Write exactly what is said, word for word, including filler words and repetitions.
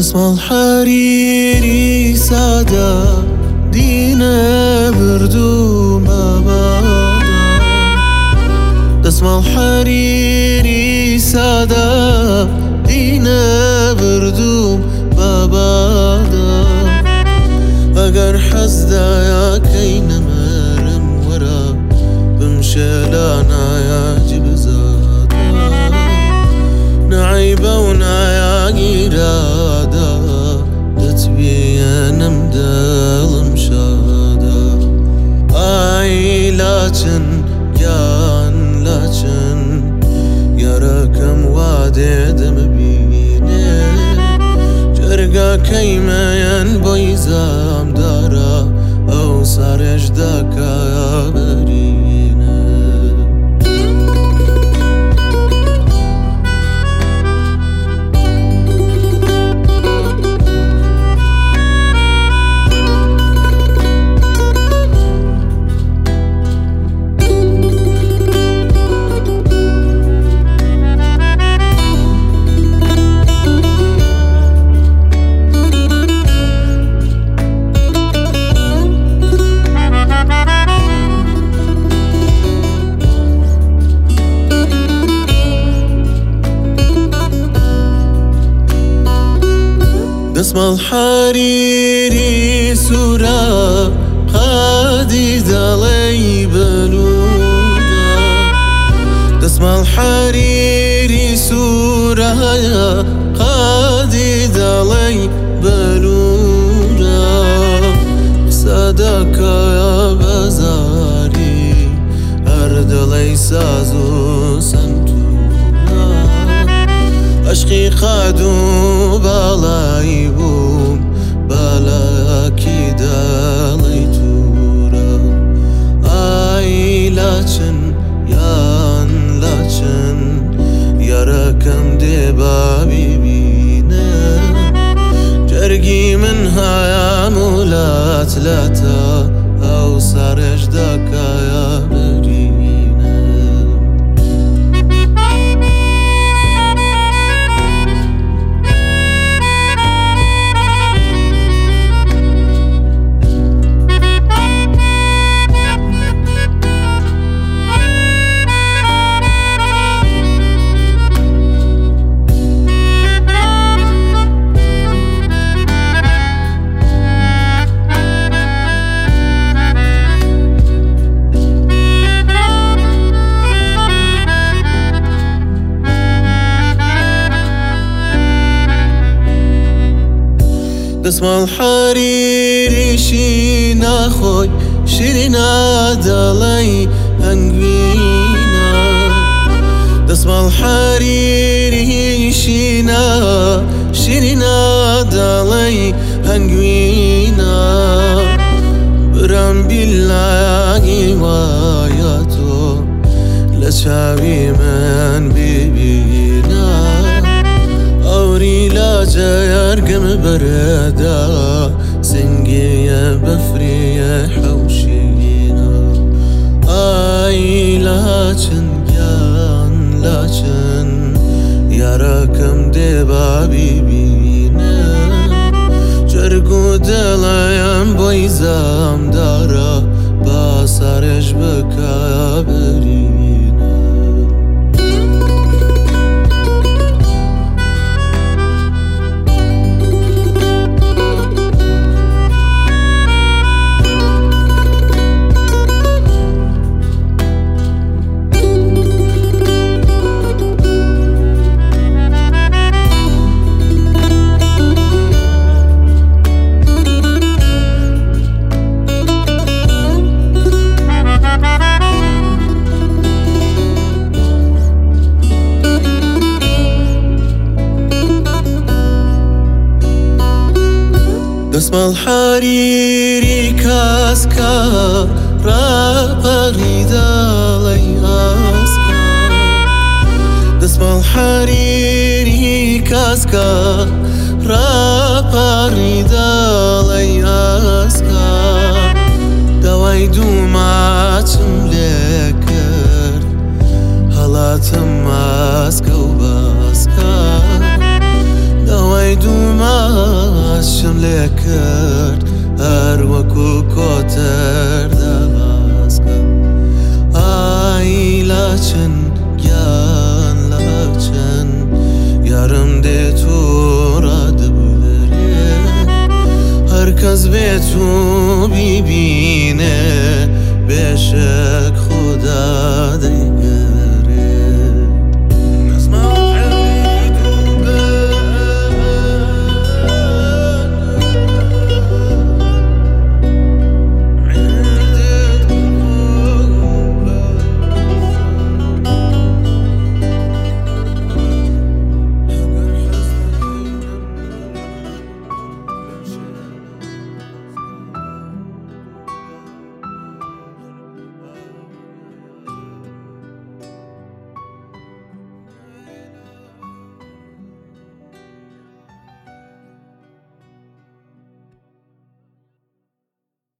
دەسماڵ حەریری سادە دینە بردووم بابادا دەسماڵ حەریری سادە دینە بردووم بابادا ئەگەر حەزدایەکەی نەمەرم وەرە بمشێ لە نایەکی بزادا نەعیبە و نایەگیرادا دەتبیێنم دڵم شادە ئای لاچن گیان لاچن یارەکەم وا دێ دەمبینێ جەرگەکەی مەیەن بۆی زامدارە ئەو سارێژ دەکایە بەرینە دەسماڵ حەریری سوورە قادی دەڵێی بەلوورە دەسماڵ حەریری سوورە قادی دەڵێی بەلوورە قسە دەکایە بەزاری هەر دڵەی ساز و سەنتورە عشقی قاد و باڵایی بووم بالاکی دەڵی توورە ئای لاچن یان لاچن یارەکەم دێ با بیبینە جەرگی من هەیە مولات لاتە ئەو سارێژ دەکایە بەرینە دەسماڵ حەریریشی ناخۆی شیرینە دەڵێی هەنگوینە دەسماڵ حەریریشی نا شیرینە دەڵێی هەنگوینە برام بیلایەگی وایە تۆ لە چاوی من ببینە ئەوری لاجە یارگەم بەرەدا سنگیە بەفریە حەوشینە ئای لاچن گیان لاچن یارەکەم دێ با بیبینە جەرگ و دڵەیەم بۆی زامدارە با سارێژ بکایە بەرینە دەسماڵ حەریری کاسکە ڕاپەڕی دەڵێی ئاسکە دەسماڵ حەریری کاسکە ڕاپەڕی دەڵێی ئاسکە داوای دوو ماچم لێ کرد هەڵاتم ماسکە و باسکە داوای دوو ماچ میبینه، به عشق